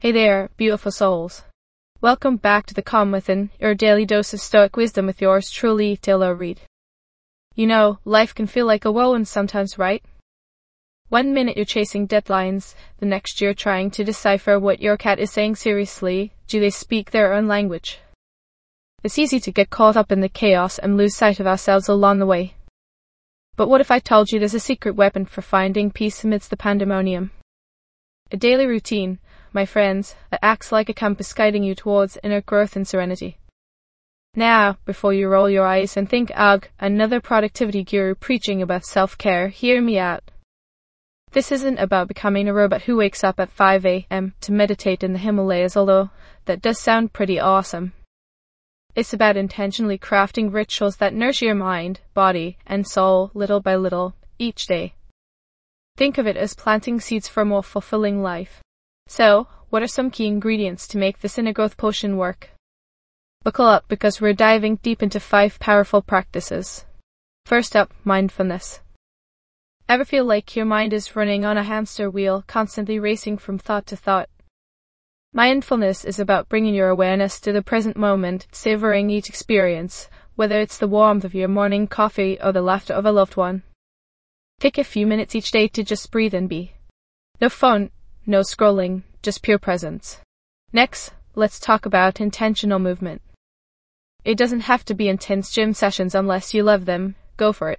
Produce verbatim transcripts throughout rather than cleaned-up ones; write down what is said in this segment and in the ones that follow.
Hey there, beautiful souls. Welcome back to The Calm Within, your daily dose of stoic wisdom with yours truly, Taylor Reid. You know, life can feel like a whirlwind sometimes, right? One minute you're chasing deadlines, the next you're trying to decipher what your cat is saying seriously. Do they speak their own language? It's easy to get caught up in the chaos and lose sight of ourselves along the way. But what if I told you there's a secret weapon for finding peace amidst the pandemonium? A daily routine, my friends, that acts like a compass guiding you towards inner growth and serenity. Now, before you roll your eyes and think, ugh, another productivity guru preaching about self-care, hear me out. This isn't about becoming a robot who wakes up at five a.m. to meditate in the Himalayas, although that does sound pretty awesome. It's about intentionally crafting rituals that nourish your mind, body, and soul little by little, each day. Think of it as planting seeds for a more fulfilling life. So, what are some key ingredients to make this inner growth potion work? Buckle up because we're diving deep into five powerful practices. First up, mindfulness. Ever feel like your mind is running on a hamster wheel, constantly racing from thought to thought? Mindfulness is about bringing your awareness to the present moment, savoring each experience, whether it's the warmth of your morning coffee or the laughter of a loved one. Take a few minutes each day to just breathe and be. No phone, no scrolling, just pure presence. Next, let's talk about intentional movement. It doesn't have to be intense gym sessions unless you love them. Go for it.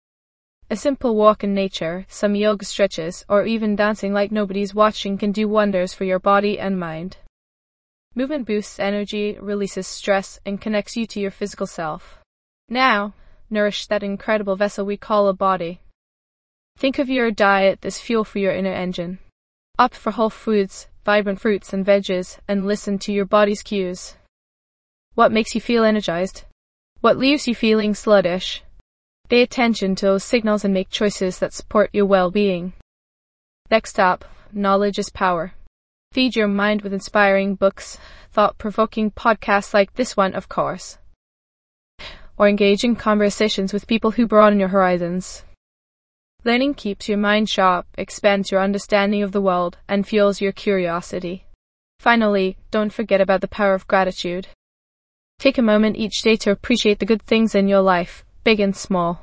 A simple walk in nature, some yoga stretches, or even dancing like nobody's watching can do wonders for your body and mind. Movement boosts energy, releases stress, and connects you to your physical self. Now, nourish that incredible vessel we call a body. Think of your diet as fuel for your inner engine. Opt for whole foods, vibrant fruits and veggies, and listen to your body's cues. What makes you feel energized? What leaves you feeling sluggish? Pay attention to those signals and make choices that support your well-being. Next up, knowledge is power. Feed your mind with inspiring books, thought-provoking podcasts like this one, of course. Or engage in conversations with people who broaden your horizons. Learning keeps your mind sharp, expands your understanding of the world, and fuels your curiosity. Finally, don't forget about the power of gratitude. Take a moment each day to appreciate the good things in your life, big and small.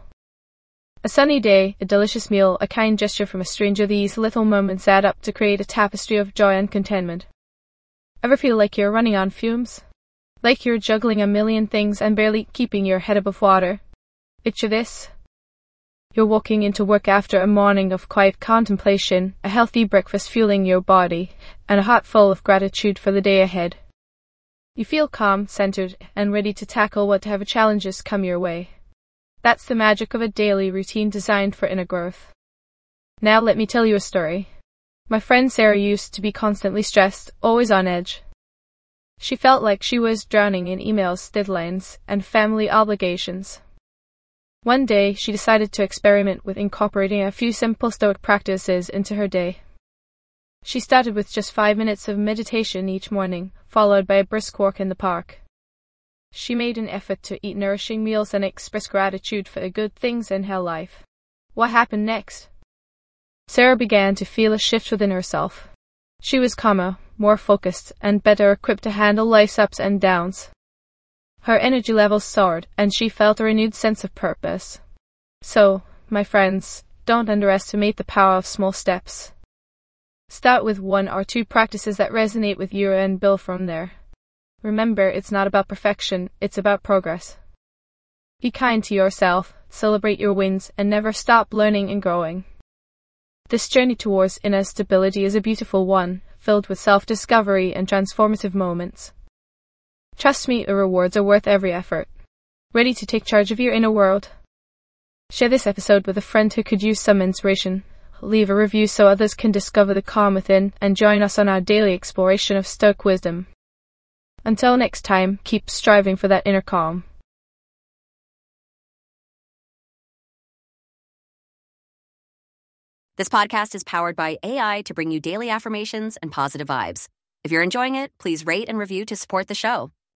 A sunny day, a delicious meal, a kind gesture from a stranger, these little moments add up to create a tapestry of joy and contentment. Ever feel like you're running on fumes? Like you're juggling a million things and barely keeping your head above water? Picture this. You're walking into work after a morning of quiet contemplation, a healthy breakfast fueling your body, and a heart full of gratitude for the day ahead. You feel calm, centered, and ready to tackle whatever challenges come your way. That's the magic of a daily routine designed for inner growth. Now let me tell you a story. My friend Sarah used to be constantly stressed, always on edge. She felt like she was drowning in emails, deadlines, and family obligations. One day, she decided to experiment with incorporating a few simple stoic practices into her day. She started with just five minutes of meditation each morning, followed by a brisk walk in the park. She made an effort to eat nourishing meals and express gratitude for the good things in her life. What happened next? Sarah began to feel a shift within herself. She was calmer, more focused, and better equipped to handle life's ups and downs. Her energy levels soared, and she felt a renewed sense of purpose. So, my friends, don't underestimate the power of small steps. Start with one or two practices that resonate with you and build from there. Remember, it's not about perfection, it's about progress. Be kind to yourself, celebrate your wins, and never stop learning and growing. This journey towards inner stability is a beautiful one, filled with self-discovery and transformative moments. Trust me, the rewards are worth every effort. Ready to take charge of your inner world? Share this episode with a friend who could use some inspiration. Leave a review so others can discover the calm within, and join us on our daily exploration of stoic wisdom. Until next time, keep striving for that inner calm. This podcast is powered by A I to bring you daily affirmations and positive vibes. If you're enjoying it, please rate and review to support the show.